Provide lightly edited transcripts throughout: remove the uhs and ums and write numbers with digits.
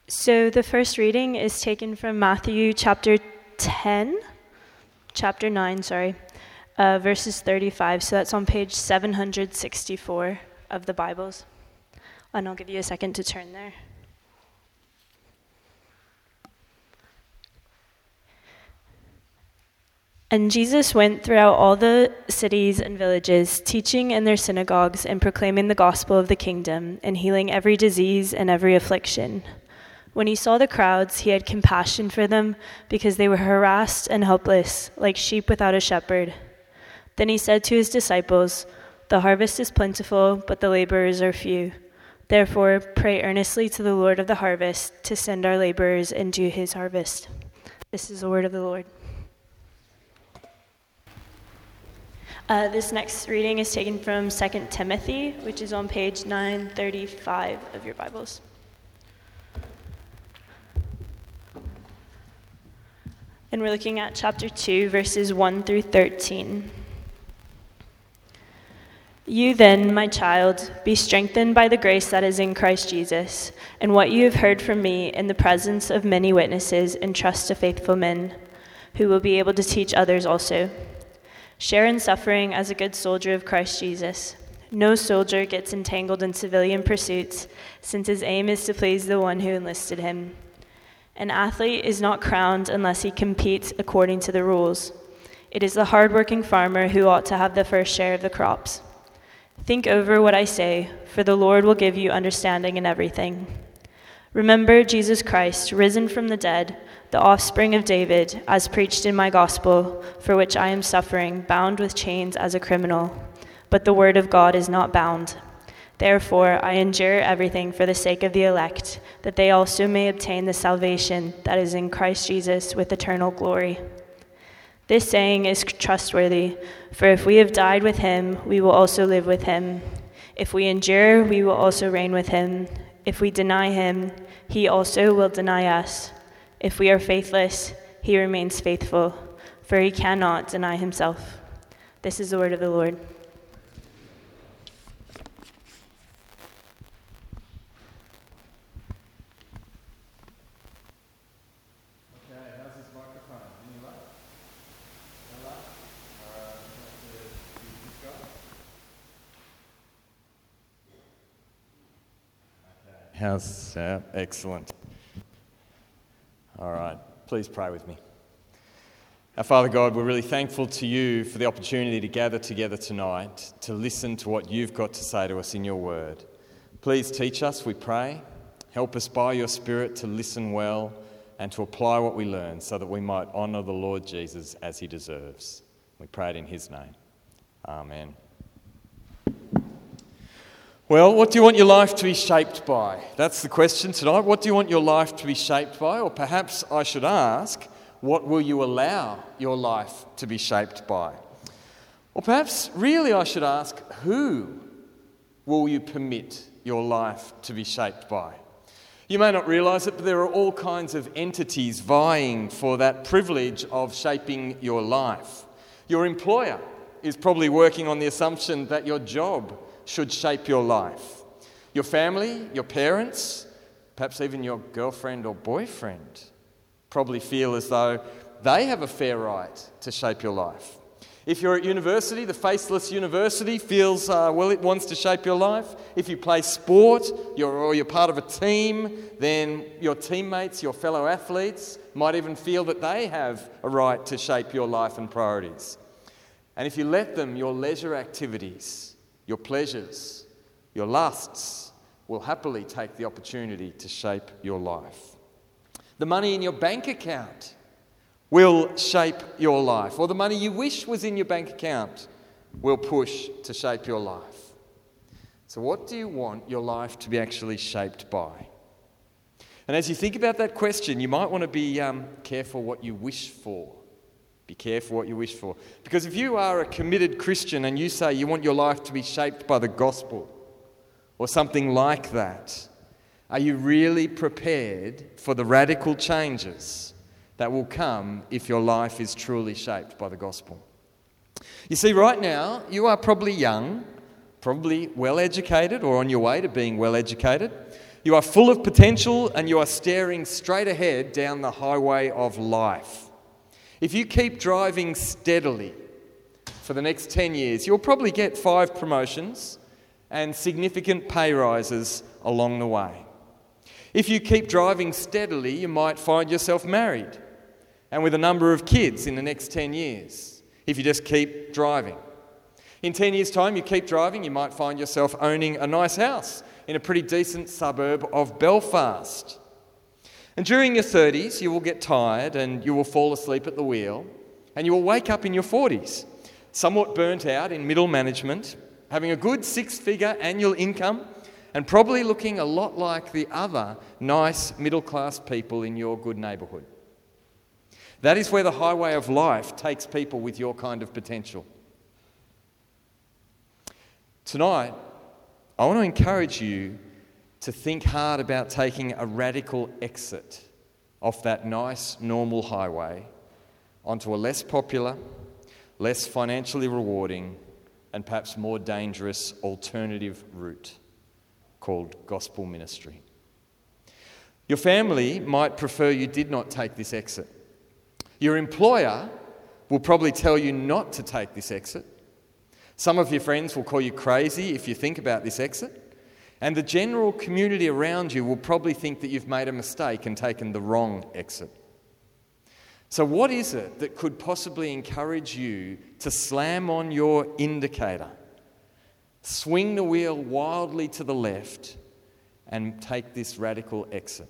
So the first reading is taken from Matthew chapter 9, verses 35. So that's on page 764 of the Bibles. And I'll give you a second to turn there. And Jesus went throughout all the cities and villages, teaching in their synagogues and proclaiming the gospel of the kingdom, and healing every disease and every affliction. When he saw the crowds, he had compassion for them because they were harassed and helpless, like sheep without a shepherd. Then he said to his disciples, "The harvest is plentiful, but the laborers are few. Therefore, pray earnestly to the Lord of the harvest to send our laborers into his harvest." This is the word of the Lord. This next reading is taken from 2 Timothy, which is on page 935 of your Bibles. And we're looking at chapter 2, verses 1 through 13. You then, my child, be strengthened by the grace that is in Christ Jesus, and what you have heard from me in the presence of many witnesses, entrust to faithful men, who will be able to teach others also. Share in suffering as a good soldier of Christ Jesus. No soldier gets entangled in civilian pursuits, since his aim is to please the one who enlisted him. An athlete is not crowned unless he competes according to the rules. It is the hard-working farmer who ought to have the first share of the crops. Think over what I say, for the Lord will give you understanding in everything. Remember Jesus Christ, risen from the dead, the offspring of David, as preached in my gospel, for which I am suffering, bound with chains as a criminal. But the word of God is not bound. Therefore, I endure everything for the sake of the elect, that they also may obtain the salvation that is in Christ Jesus with eternal glory. This saying is trustworthy, for if we have died with him, we will also live with him. If we endure, we will also reign with him. If we deny him, he also will deny us. If we are faithless, he remains faithful, for he cannot deny himself. This is the word of the Lord. How's excellent. All right, please pray with me. Our Father God, we're really thankful to you for the opportunity to gather together tonight to listen to what you've got to say to us in your word. Please teach us, we pray. Help us by your Spirit to listen well and to apply what we learn so that we might honour the Lord Jesus as he deserves. We pray it in his name. Amen. Well, what do you want your life to be shaped by? That's the question tonight. What do you want your life to be shaped by? Or perhaps I should ask, what will you allow your life to be shaped by? Or perhaps really I should ask, who will you permit your life to be shaped by? You may not realise it, but there are all kinds of entities vying for that privilege of shaping your life. Your employer is probably working on the assumption that your job should shape your life. Your family, your parents, perhaps even your girlfriend or boyfriend probably feel as though they have a fair right to shape your life. If you're at university, the Faceless University feels, it wants to shape your life. If you play sport or you're part of a team, then your teammates, your fellow athletes might even feel that they have a right to shape your life and priorities. And if you let them, your leisure activities, your pleasures, your lusts will happily take the opportunity to shape your life. The money in your bank account will shape your life, or the money you wish was in your bank account will push to shape your life. So what do you want your life to be actually shaped by? And as you think about that question, you might want to be careful what you wish for. Be careful what you wish for. Because if you are a committed Christian and you say you want your life to be shaped by the gospel or something like that, are you really prepared for the radical changes that will come if your life is truly shaped by the gospel? You see, right now, you are probably young, probably well educated or on your way to being well educated. You are full of potential and you are staring straight ahead down the highway of life. If you keep driving steadily for the next 10 years, you'll probably get 5 promotions and significant pay rises along the way. If you keep driving steadily, you might find yourself married and with a number of kids in the next 10 years, if you just keep driving. In 10 years' time, you keep driving, you might find yourself owning a nice house in a pretty decent suburb of Belfast. And during your 30s, you will get tired and you will fall asleep at the wheel, and you will wake up in your 40s, somewhat burnt out in middle management, having a good 6-figure annual income, and probably looking a lot like the other nice middle-class people in your good neighbourhood. That is where the highway of life takes people with your kind of potential. Tonight, I want to encourage you to think hard about taking a radical exit off that nice, normal highway onto a less popular, less financially rewarding, and perhaps more dangerous alternative route called gospel ministry. Your family might prefer you did not take this exit. Your employer will probably tell you not to take this exit. Some of your friends will call you crazy if you think about this exit. And the general community around you will probably think that you've made a mistake and taken the wrong exit. So what is it that could possibly encourage you to slam on your indicator, swing the wheel wildly to the left, and take this radical exit?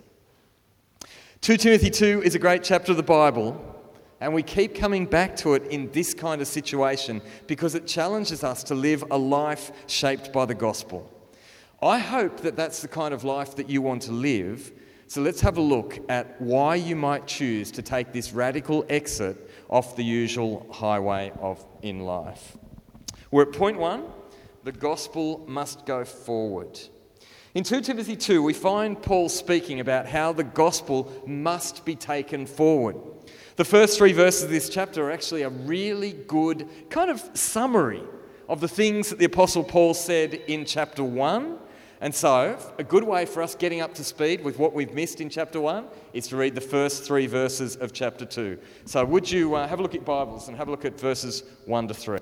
2 Timothy 2 is a great chapter of the Bible, and we keep coming back to it in this kind of situation because it challenges us to live a life shaped by the gospel. I hope that that's the kind of life that you want to live. So let's have a look at why you might choose to take this radical exit off the usual highway in life. We're at point 1. The gospel must go forward. In 2 Timothy 2, we find Paul speaking about how the gospel must be taken forward. The first 3 verses of this chapter are actually a really good kind of summary of the things that the Apostle Paul said in chapter 1. And so, a good way for us getting up to speed with what we've missed in chapter 1 is to read the first 3 verses of chapter 2. So would you have a look at Bibles and have a look at verses 1 to 3.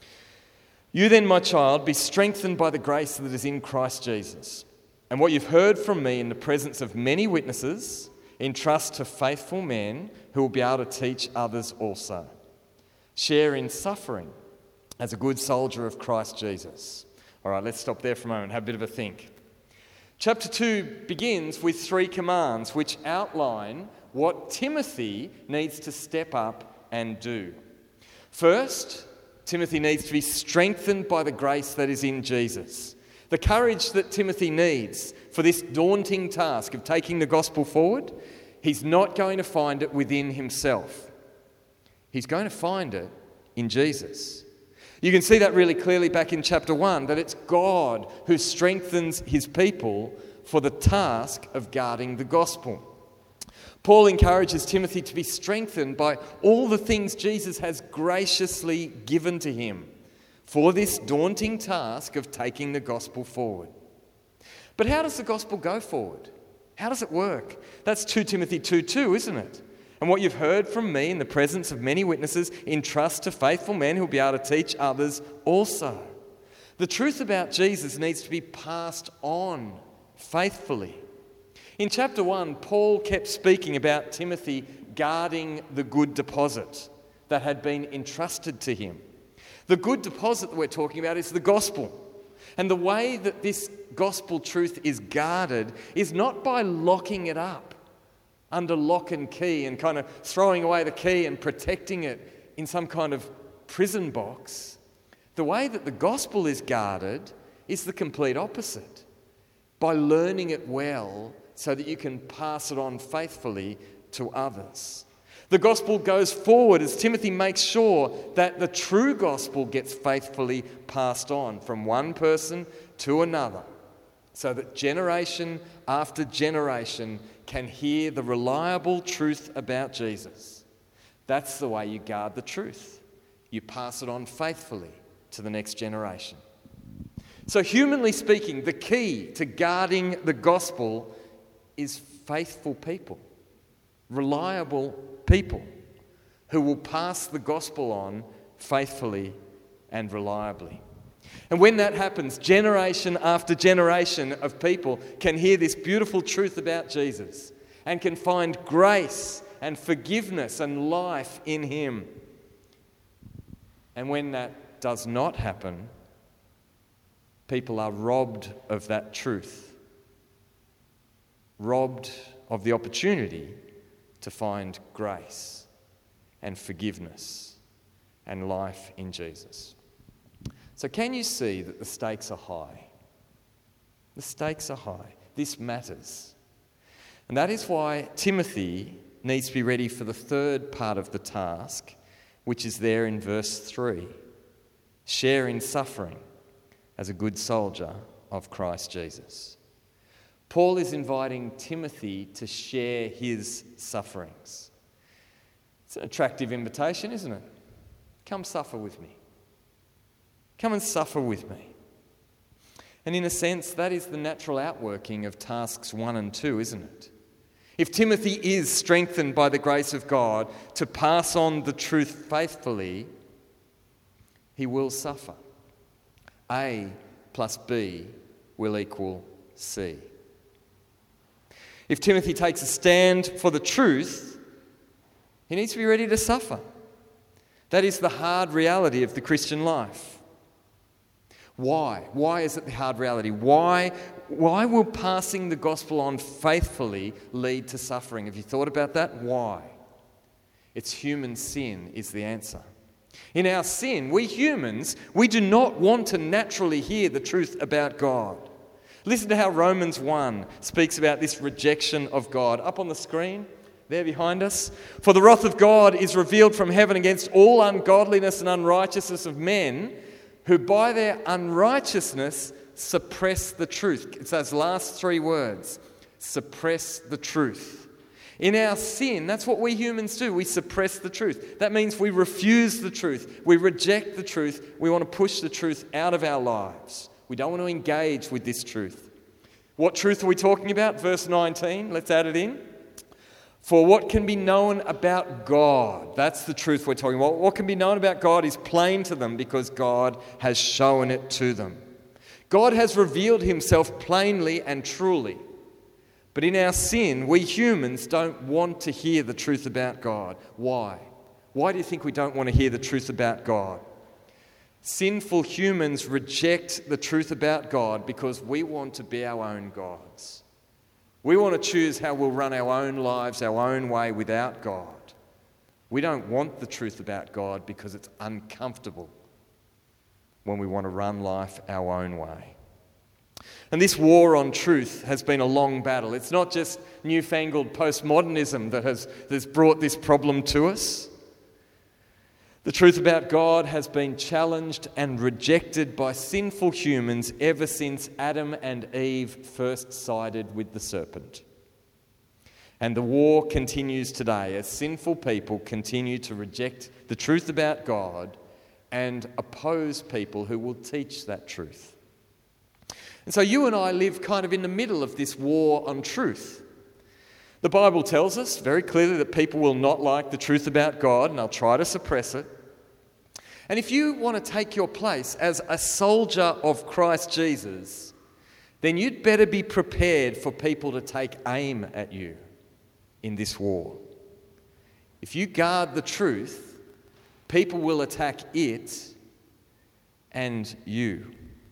You then, my child, be strengthened by the grace that is in Christ Jesus. And what you've heard from me in the presence of many witnesses, entrust to faithful men who will be able to teach others also. Share in suffering as a good soldier of Christ Jesus. All right, let's stop there for a moment and have a bit of a think. Chapter 2 begins with 3 commands which outline what Timothy needs to step up and do. First, Timothy needs to be strengthened by the grace that is in Jesus. The courage that Timothy needs for this daunting task of taking the gospel forward, he's not going to find it within himself. He's going to find it in Jesus. You can see that really clearly back in chapter 1, that it's God who strengthens his people for the task of guarding the gospel. Paul encourages Timothy to be strengthened by all the things Jesus has graciously given to him for this daunting task of taking the gospel forward. But how does the gospel go forward? How does it work? That's 2 Timothy 2:2, isn't it? And what you've heard from me in the presence of many witnesses, entrust to faithful men who will be able to teach others also. The truth about Jesus needs to be passed on faithfully. In chapter 1, Paul kept speaking about Timothy guarding the good deposit that had been entrusted to him. The good deposit that we're talking about is the gospel. And the way that this gospel truth is guarded is not by locking it up under lock and key and kind of throwing away the key and protecting it in some kind of prison box. The way that the gospel is guarded is the complete opposite. By learning it well so that you can pass it on faithfully to others. The gospel goes forward as Timothy makes sure that the true gospel gets faithfully passed on from one person to another, so that generation after generation can hear the reliable truth about Jesus. That's the way you guard the truth. You pass it on faithfully to the next generation. So humanly speaking, the key to guarding the gospel is faithful people, reliable people who will pass the gospel on faithfully and reliably. And when that happens, generation after generation of people can hear this beautiful truth about Jesus and can find grace and forgiveness and life in him. And when that does not happen, people are robbed of that truth, robbed of the opportunity to find grace and forgiveness and life in Jesus. So can you see that the stakes are high? The stakes are high. This matters. And that is why Timothy needs to be ready for the third part of the task, which is there in verse 3. Share in suffering as a good soldier of Christ Jesus. Paul is inviting Timothy to share his sufferings. It's an attractive invitation, isn't it? Come suffer with me. Come and suffer with me. And in a sense, that is the natural outworking of tasks 1 and 2, isn't it? If Timothy is strengthened by the grace of God to pass on the truth faithfully, he will suffer. A plus B will equal C. If Timothy takes a stand for the truth, he needs to be ready to suffer. That is the hard reality of the Christian life. Why? Why is it the hard reality? Why will passing the gospel on faithfully lead to suffering? Have you thought about that? Why? It's human sin is the answer. In our sin, we humans, we do not want to naturally hear the truth about God. Listen to how Romans 1 speaks about this rejection of God. Up on the screen, there behind us. For the wrath of God is revealed from heaven against all ungodliness and unrighteousness of men, who by their unrighteousness suppress the truth. It's those last 3 words. Suppress the truth. In our sin, that's what we humans do. We suppress the truth. That means we refuse the truth. We reject the truth. We want to push the truth out of our lives. We don't want to engage with this truth. What truth are we talking about? Verse 19, let's add it in. For what can be known about God, that's the truth we're talking about. What can be known about God is plain to them because God has shown it to them. God has revealed himself plainly and truly. But in our sin, we humans don't want to hear the truth about God. Why? Why do you think we don't want to hear the truth about God? Sinful humans reject the truth about God because we want to be our own gods. We want to choose how we'll run our own lives, our own way without God. We don't want the truth about God because it's uncomfortable when we want to run life our own way. And this war on truth has been a long battle. It's not just newfangled postmodernism that has brought this problem to us. The truth about God has been challenged and rejected by sinful humans ever since Adam and Eve first sided with the serpent. And the war continues today as sinful people continue to reject the truth about God and oppose people who will teach that truth. And so you and I live kind of in the middle of this war on truth. The Bible tells us very clearly that people will not like the truth about God and they'll try to suppress it. And if you want to take your place as a soldier of Christ Jesus, then you'd better be prepared for people to take aim at you in this war. If you guard the truth, people will attack it and you.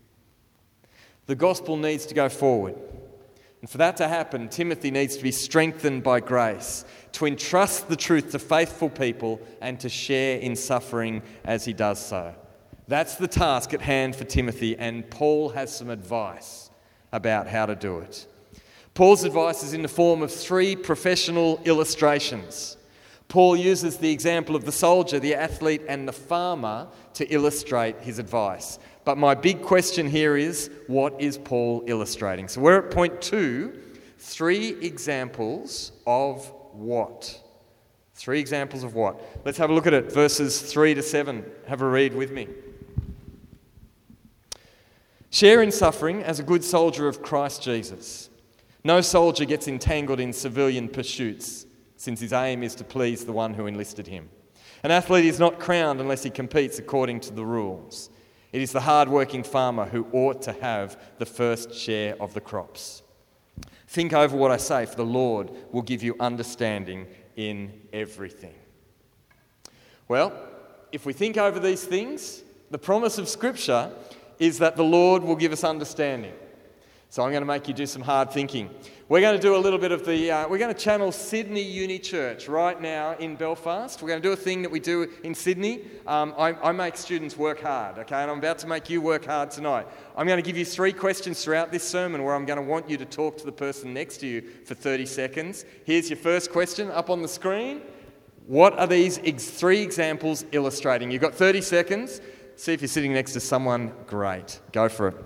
The gospel needs to go forward. And for that to happen, Timothy needs to be strengthened by grace, to entrust the truth to faithful people and to share in suffering as he does so. That's the task at hand for Timothy, and Paul has some advice about how to do it. Paul's advice is in the form of 3 professional illustrations. Paul uses the example of the soldier, the athlete, and the farmer to illustrate his advice. But my big question here is, what is Paul illustrating? So we're at point 2, 3 examples of what? 3 examples of what? Let's have a look at it, verses 3 to 7. Have a read with me. Share in suffering as a good soldier of Christ Jesus. No soldier gets entangled in civilian pursuits, since his aim is to please the one who enlisted him. An athlete is not crowned unless he competes according to the rules. It is the hard-working farmer who ought to have the first share of the crops. Think over what I say, for the Lord will give you understanding in everything. Well, if we think over these things, the promise of Scripture is that the Lord will give us understanding. So I'm going to make you do some hard thinking. We're going to do a little bit of we're going to channel Sydney Uni Church right now in Belfast. We're going to do a thing that we do in Sydney. I make students work hard, okay? And I'm about to make you work hard tonight. I'm going to give you 3 questions throughout this sermon where I'm going to want you to talk to the person next to you for 30 seconds. Here's your first question up on the screen. What are these 3 examples illustrating? You've got 30 seconds. See if you're sitting next to someone great. Go for it.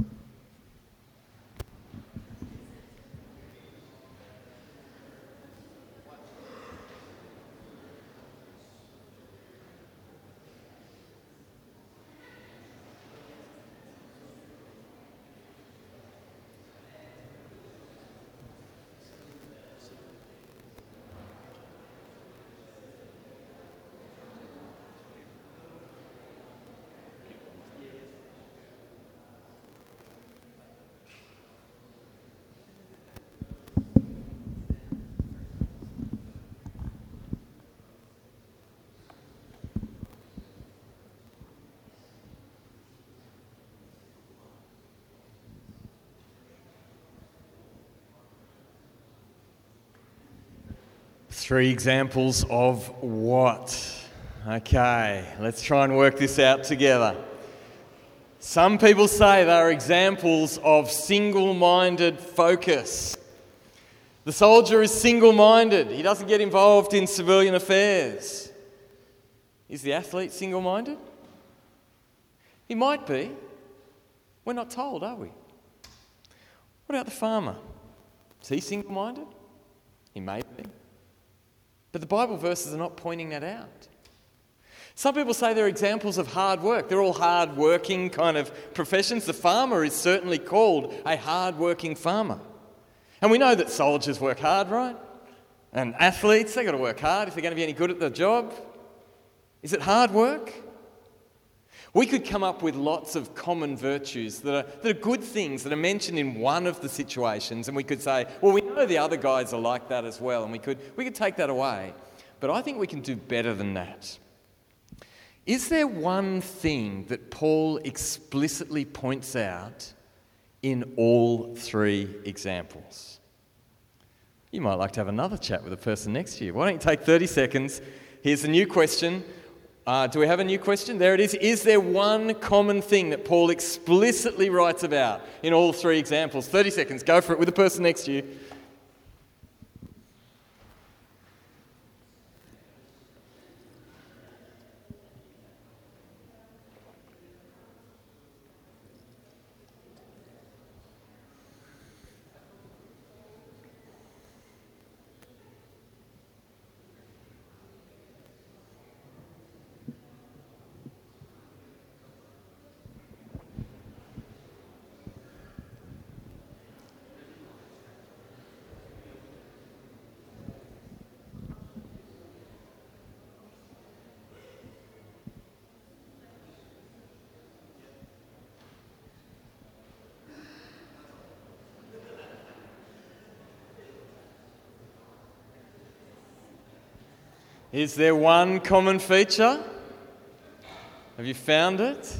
Three examples of what? Okay, let's try and work this out together. Some people say they are examples of single-minded focus. The soldier is single-minded. He doesn't get involved in civilian affairs. Is the athlete single-minded? He might be. We're not told, are we? What about the farmer? Is he single-minded? He may be. But the Bible verses are not pointing that out. Some people say they're examples of hard work. They're all hard-working kind of professions. The farmer is certainly called a hard-working farmer. And we know that soldiers work hard, right? And athletes, they've got to work hard if they're going to be any good at their job. Is it hard work? We could come up with lots of common virtues that are good things that are mentioned in one of the situations, and we could say, well, we know the other guys are like that as well, and we could take that away. But I think we can do better than that. Is there one thing that Paul explicitly points out in all 3 examples? You might like to have another chat with the person next to you. Why don't you take 30 seconds? Here's a new question. Do we have a new question? There it is. Is there one common thing that Paul explicitly writes about in all 3 examples? 30 seconds. Go for it with the person next to you. Is there one common feature? Have you found it?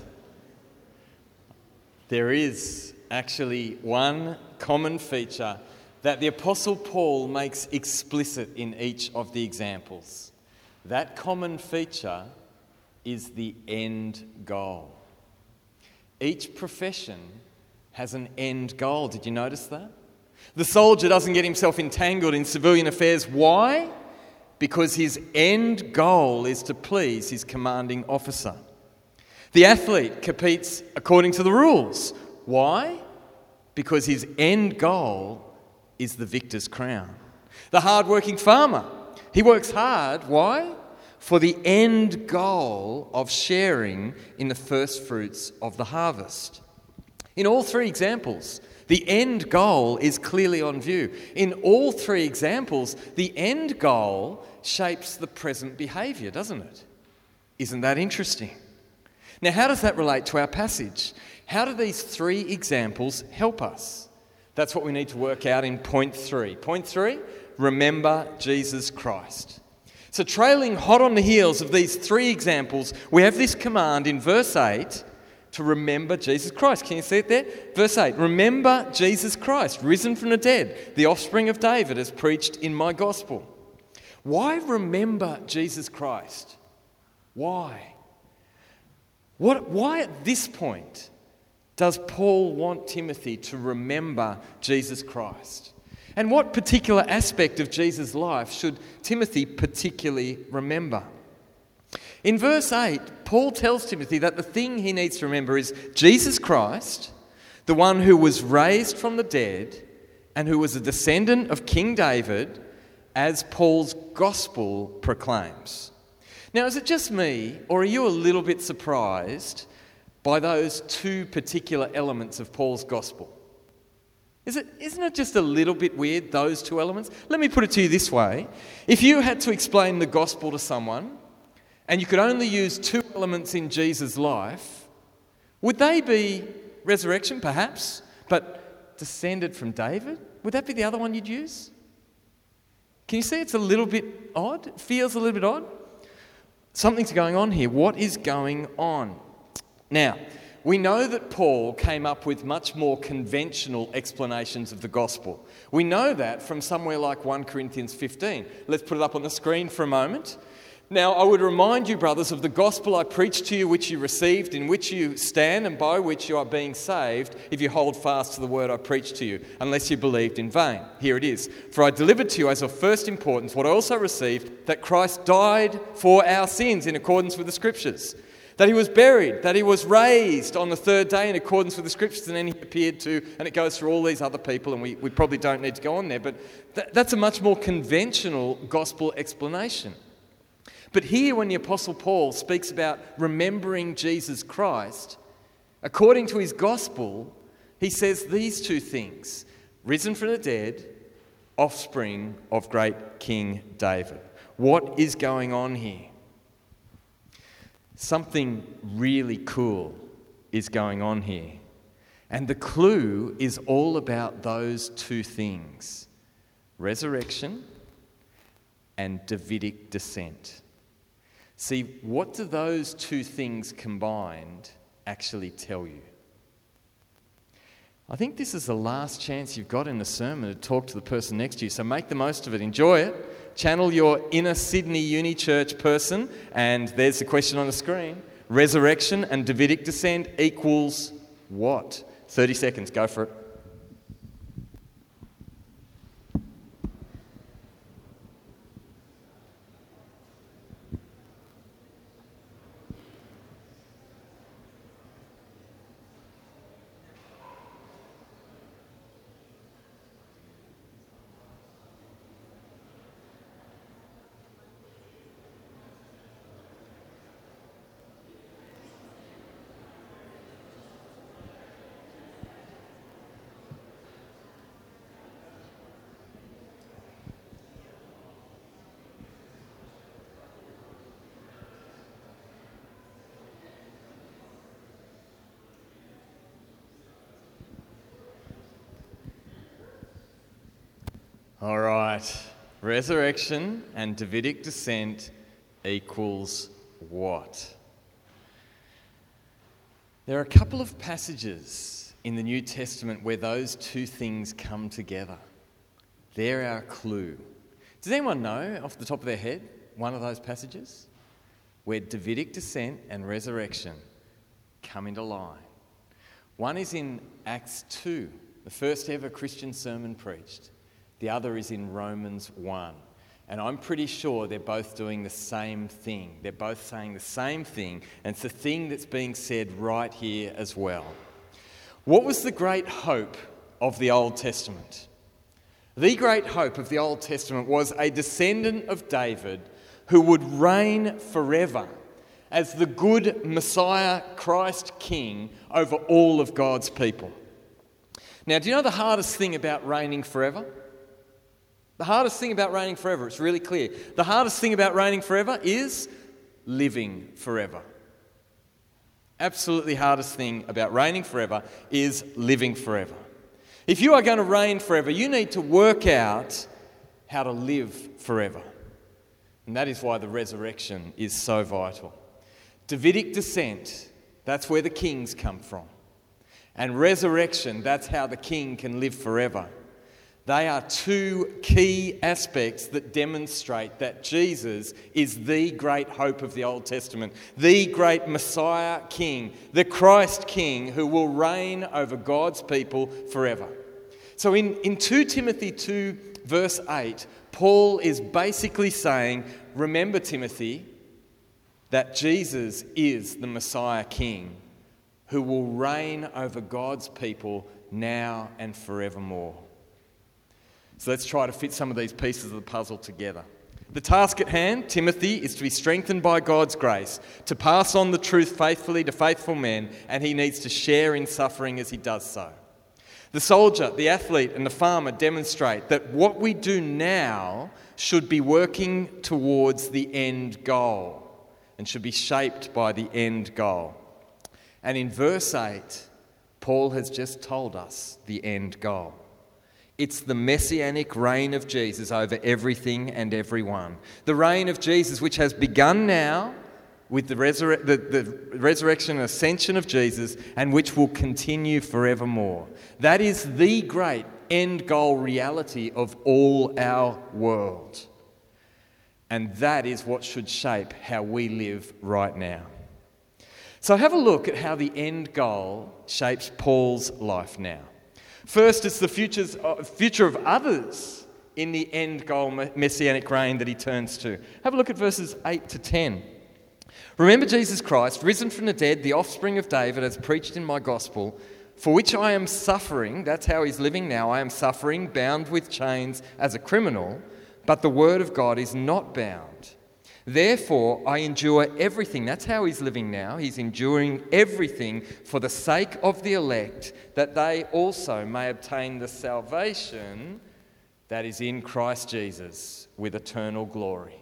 There is actually one common feature that the Apostle Paul makes explicit in each of the examples. That common feature is the end goal. Each profession has an end goal. Did you notice that? The soldier doesn't get himself entangled in civilian affairs. Why? Because his end goal is to please his commanding officer. The athlete competes according to the rules. Why? Because his end goal is the victor's crown. The hard-working farmer, he works hard. Why? For the end goal of sharing in the first fruits of the harvest. In all three examples, the end goal is clearly on view. In all three examples, the end goal shapes the present behaviour, doesn't it? Isn't that interesting? Now, how does that relate to our passage? How do these three examples help us? That's what we need to work out in point 3. Point 3, remember Jesus Christ. So trailing hot on the heels of these three examples, we have this command in verse 8 to remember Jesus Christ. Can you see it there? Verse 8, remember Jesus Christ, risen from the dead, the offspring of David, as preached in my gospel. Why remember Jesus Christ? Why? Why at this point does Paul want Timothy to remember Jesus Christ? And what particular aspect of Jesus' life should Timothy particularly remember? In verse 8, Paul tells Timothy that the thing he needs to remember is Jesus Christ, the one who was raised from the dead and who was a descendant of King David, as Paul's gospel proclaims. Now, is it just me, or are you a little bit surprised by those two particular elements of Paul's gospel? Isn't it just a little bit weird, those two elements? Let me put it to you this way. If you had to explain the gospel to someone, and you could only use two elements in Jesus' life, would they be resurrection, perhaps, but descended from David? Would that be the other one you'd use? Can you see it's a little bit odd? It feels a little bit odd? Something's going on here. What is going on? Now, we know that Paul came up with much more conventional explanations of the gospel. We know that from somewhere like 1 Corinthians 15. Let's put it up on the screen for a moment. Now, I would remind you, brothers, of the gospel I preached to you, which you received, in which you stand, and by which you are being saved, if you hold fast to the word I preached to you, unless you believed in vain. Here it is. For I delivered to you as of first importance what I also received, that Christ died for our sins in accordance with the Scriptures, that he was buried, that he was raised on the third day in accordance with the Scriptures, and then he appeared to, and it goes through all these other people, and we probably don't need to go on there, but that's a much more conventional gospel explanation. But here, when the Apostle Paul speaks about remembering Jesus Christ, according to his gospel, he says these two things: risen from the dead, offspring of great King David. What is going on here? Something really cool is going on here. And the clue is all about those two things: resurrection and Davidic descent. See, what do those two things combined actually tell you? I think this is the last chance you've got in the sermon to talk to the person next to you, so make the most of it. Enjoy it. Channel your inner Sydney Uni Church person, and there's the question on the screen. Resurrection and Davidic descent equals what? 30 seconds, go for it. All right, resurrection and Davidic descent equals what? There are a couple of passages in the New Testament where those two things come together. They're our clue. Does anyone know off the top of their head one of those passages where Davidic descent and resurrection come into line? One is in Acts 2, the first ever Christian sermon preached. The other is in Romans 1. And I'm pretty sure they're both doing the same thing. They're both saying the same thing, and it's the thing that's being said right here as well. What was the great hope of the Old Testament? The great hope of the Old Testament was a descendant of David who would reign forever. as the good Messiah, Christ King, over all of God's people. Now, do you know the hardest thing about reigning forever? The hardest thing about reigning forever, it's really clear. The hardest thing about reigning forever is living forever. Absolutely hardest thing about reigning forever is living forever. If you are going to reign forever, you need to work out how to live forever. And that is why the resurrection is so vital. Davidic descent, that's where the kings come from. And resurrection, that's how the king can live forever. They are two key aspects that demonstrate that Jesus is the great hope of the Old Testament, the great Messiah King, the Christ King who will reign over God's people forever. So in 2 Timothy 2 verse 8, Paul is basically saying, remember Timothy, that Jesus is the Messiah King who will reign over God's people now and forevermore. So let's try to fit some of these pieces of the puzzle together. The task at hand, Timothy, is to be strengthened by God's grace, to pass on the truth faithfully to faithful men, and he needs to share in suffering as he does so. The soldier, the athlete, and the farmer demonstrate that what we do now should be working towards the end goal and should be shaped by the end goal. And in verse 8, Paul has just told us the end goal. It's the messianic reign of Jesus over everything and everyone. The reign of Jesus, which has begun now with the resurrection and ascension of Jesus, and which will continue forevermore. That is the great end goal reality of all our world. And that is what should shape how we live right now. So have a look at how the end goal shapes Paul's life now. First, it's the future of others in the end goal messianic reign that he turns to. Have a look at verses 8 to 10. Remember Jesus Christ, risen from the dead, the offspring of David, as preached in my gospel, for which I am suffering. That's how he's living now. I am suffering, bound with chains as a criminal, but the word of God is not bound. Therefore, I endure everything. That's how he's living now. He's enduring everything for the sake of the elect, that they also may obtain the salvation that is in Christ Jesus with eternal glory.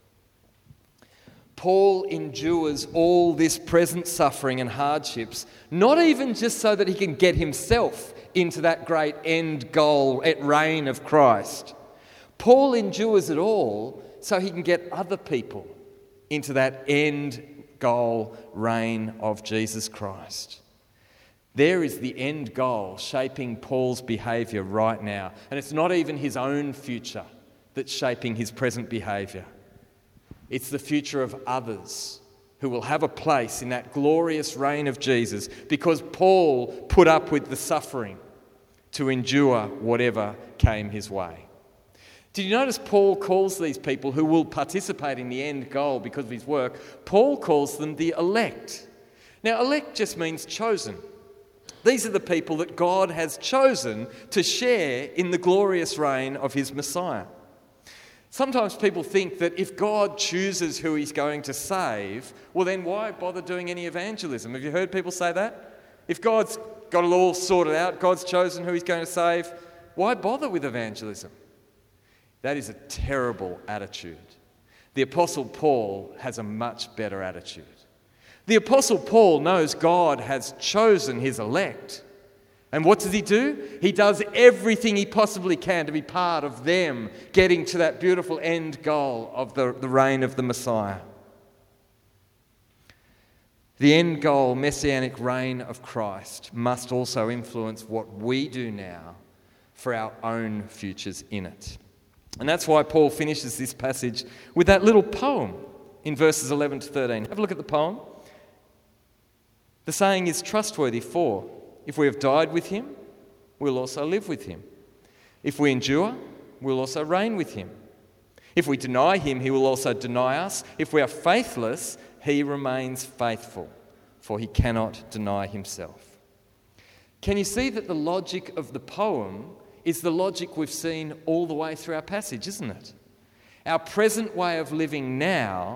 Paul endures all this present suffering and hardships, not even just so that he can get himself into that great end goal, reign of Christ. Paul endures it all so he can get other people into that end goal reign of Jesus Christ. There is the end goal shaping Paul's behaviour right now. And it's not even his own future that's shaping his present behaviour. It's the future of others who will have a place in that glorious reign of Jesus because Paul put up with the suffering to endure whatever came his way. Did you notice Paul calls these people who will participate in the end goal because of his work, Paul calls them the elect. Now, elect just means chosen. These are the people that God has chosen to share in the glorious reign of his Messiah. Sometimes people think that if God chooses who he's going to save, well then why bother doing any evangelism? Have you heard people say that? If God's got it all sorted out, God's chosen who he's going to save, why bother with evangelism? That is a terrible attitude. The Apostle Paul has a much better attitude. The Apostle Paul knows God has chosen his elect. And what does he do? He does everything he possibly can to be part of them getting to that beautiful end goal of the reign of the Messiah. The end goal, messianic reign of Christ, must also influence what we do now for our own futures in it. And that's why Paul finishes this passage with that little poem in verses 11 to 13. Have a look at the poem. The saying is trustworthy, for if we have died with him, we'll also live with him. If we endure, we'll also reign with him. If we deny him, he will also deny us. If we are faithless, he remains faithful, for he cannot deny himself. Can you see that the logic of the poem is the logic we've seen all the way through our passage, isn't it? Our present way of living now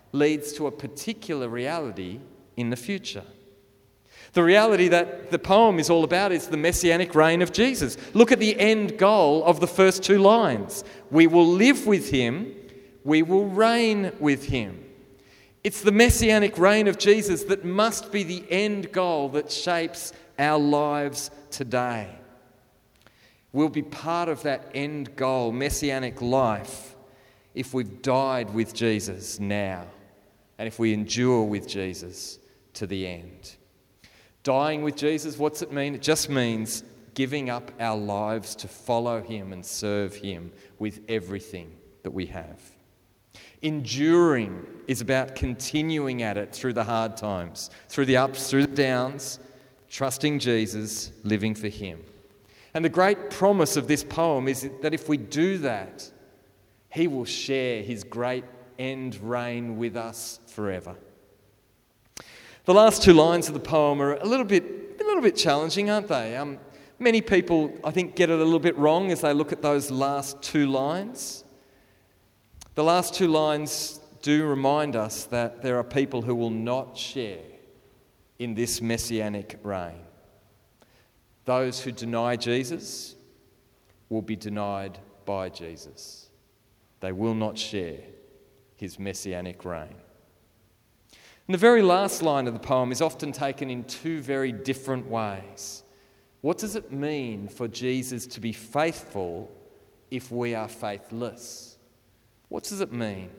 leads to a particular reality in the future. The reality that the poem is all about is the messianic reign of Jesus. Look at the end goal of the first two lines. We will live with him, we will reign with him. It's the messianic reign of Jesus that must be the end goal that shapes our lives today. We'll be part of that end goal, messianic life, if we've died with Jesus now and if we endure with Jesus to the end. Dying with Jesus, what's it mean? It just means giving up our lives to follow him and serve him with everything that we have. Enduring is about continuing at it through the hard times, through the ups, through the downs, trusting Jesus, living for him. And the great promise of this poem is that if we do that, he will share his great end reign with us forever. The last two lines of the poem are a little bit challenging, aren't they? Many people, I think, get it a little bit wrong as they look at those last two lines. The last two lines do remind us that there are people who will not share in this messianic reign. Those who deny Jesus will be denied by Jesus. They will not share his messianic reign. And the very last line of the poem is often taken in two very different ways. What does it mean for Jesus to be faithful if we are faithless? What does it mean?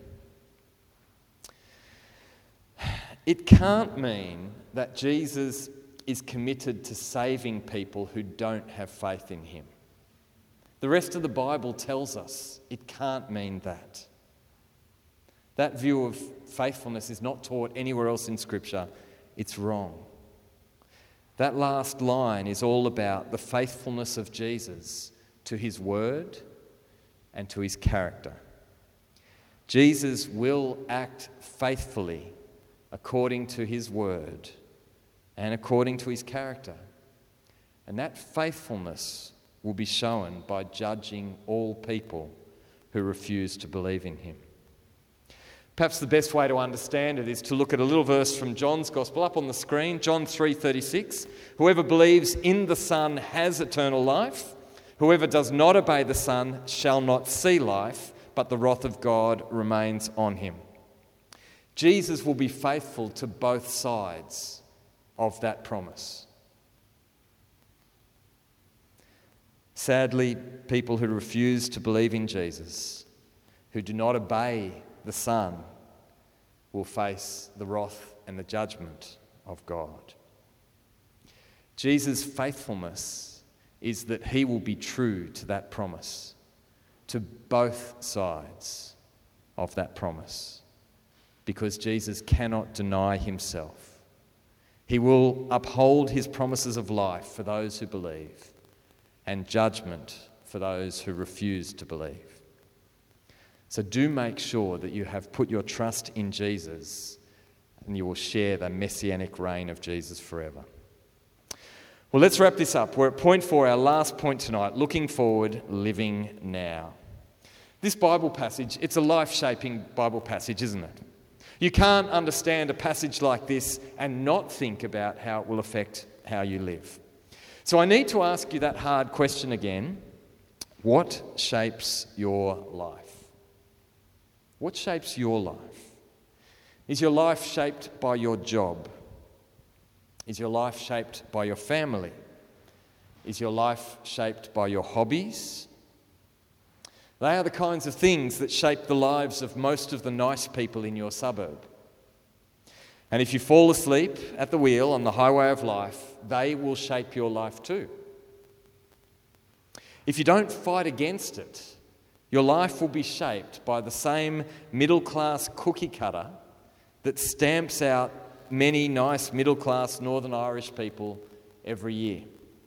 It can't mean that Jesus is committed to saving people who don't have faith in him. The rest of the Bible tells us it can't mean that. That view of faithfulness is not taught anywhere else in Scripture. It's wrong. That last line is all about the faithfulness of Jesus to his word and to his character. Jesus will act faithfully according to his word and according to his character. And that faithfulness will be shown by judging all people who refuse to believe in him. Perhaps the best way to understand it is to look at a little verse from John's Gospel up on the screen, John 3:36. Whoever believes in the Son has eternal life. Whoever does not obey the Son shall not see life, but the wrath of God remains on him. Jesus will be faithful to both sides of that promise. Sadly, people who refuse to believe in Jesus, who do not obey the Son, will face the wrath and the judgment of God. Jesus' faithfulness is that he will be true to that promise, to both sides of that promise, because Jesus cannot deny himself. He will uphold his promises of life for those who believe and judgment for those who refuse to believe. So do make sure that you have put your trust in Jesus and you will share the messianic reign of Jesus forever. Well, let's wrap this up. We're at point 4, our last point tonight, looking forward, living now. This Bible passage, it's a life-shaping Bible passage, isn't it? You can't understand a passage like this and not think about how it will affect how you live. So I need to ask you that hard question again. What shapes your life? What shapes your life? Is your life shaped by your job? Is your life shaped by your family? Is your life shaped by your hobbies? They are the kinds of things that shape the lives of most of the nice people in your suburb. And if you fall asleep at the wheel on the highway of life, they will shape your life too. If you don't fight against it, your life will be shaped by the same middle-class cookie cutter that stamps out many nice middle-class Northern Irish people every year.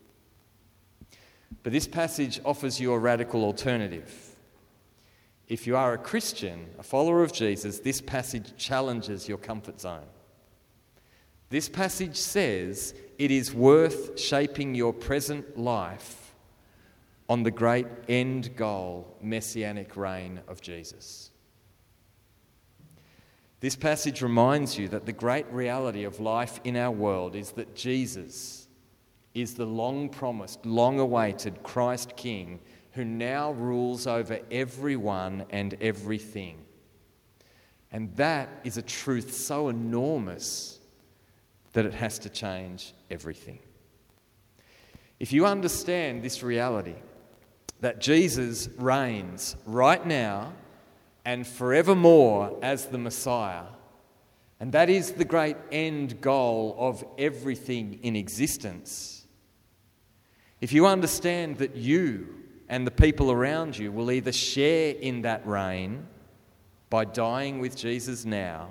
But this passage offers you a radical alternative. If you are a Christian, a follower of Jesus, this passage challenges your comfort zone. This passage says it is worth shaping your present life on the great end goal, messianic reign of Jesus. This passage reminds you that the great reality of life in our world is that Jesus is the long-promised, long-awaited Christ King who now rules over everyone and everything. And that is a truth so enormous that it has to change everything. If you understand this reality, that Jesus reigns right now and forevermore as the Messiah, and that is the great end goal of everything in existence. If you understand that you and the people around you will either share in that reign by dying with Jesus now,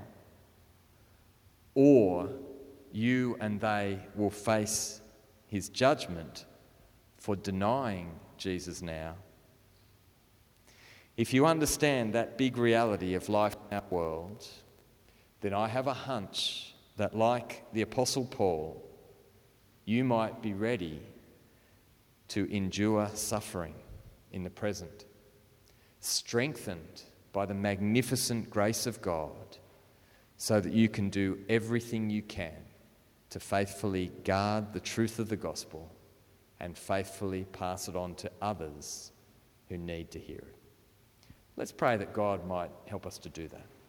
or you and they will face his judgment for denying Jesus now. If you understand that big reality of life in our world, then I have a hunch that, like the Apostle Paul, you might be ready to endure suffering in the present, strengthened by the magnificent grace of God, so that you can do everything you can to faithfully guard the truth of the gospel and faithfully pass it on to others who need to hear it. Let's pray that God might help us to do that.